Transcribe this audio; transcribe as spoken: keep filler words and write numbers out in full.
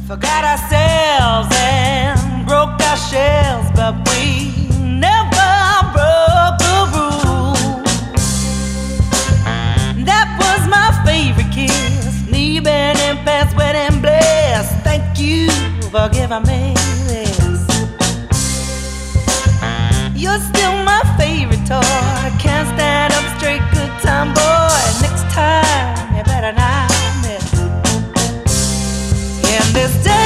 Forgot ourselves and broke our shells, but we never broke the rules. That was my favorite kiss, knee bend and pants wet and blessed. Thank you for giving me this. You're still my favorite toy. Can't stand up straight, good time, boy. Next time you better not miss. In this day